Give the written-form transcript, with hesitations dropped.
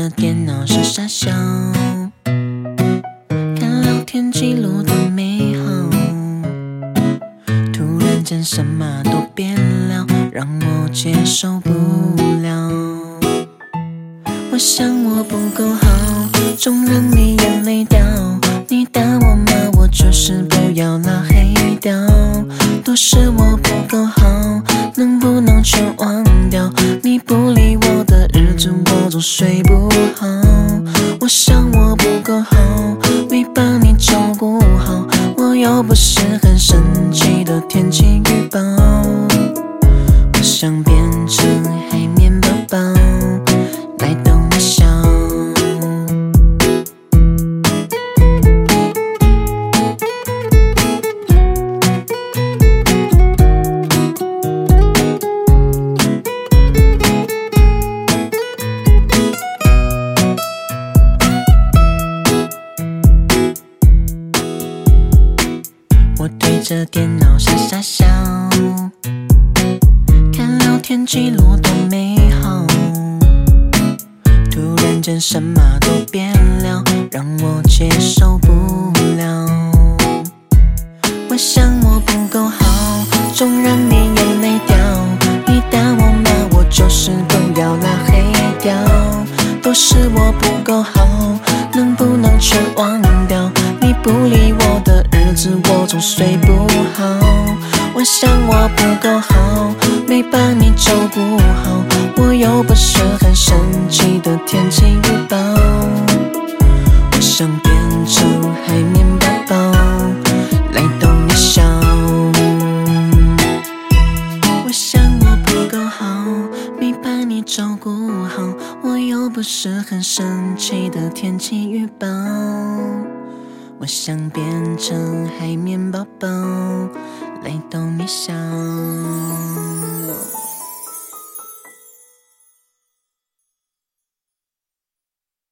着电脑傻傻笑，看聊天记录的美好，突然间什么都变了，让我接受不了。我想我不够好，总让你眼泪掉，你打我骂我就是不要拉黑掉，都是我不够好，能不能全忘掉？你不理我的日子我总睡不好，我想我不够好，没把你照顾好，我又不是很神奇的天气预报，我想变成海绵宝宝来逗你笑。我对着电脑傻傻笑，看聊天记录多美好，突然间什么都变了，让我接受不了。我想我不够好，总让你眼泪掉，你打我骂我就是不要拉黑掉，都是我不够好，能不能全忘掉？你不理我的日子我总睡不好，我想我不够好，没把你照顾好，我又不是很神奇的天气预报，我想变成海绵宝宝来逗你笑。我想我不够好，没把你照顾好，我又不是很神奇的天气预报，我想变成海绵宝宝来逗你笑。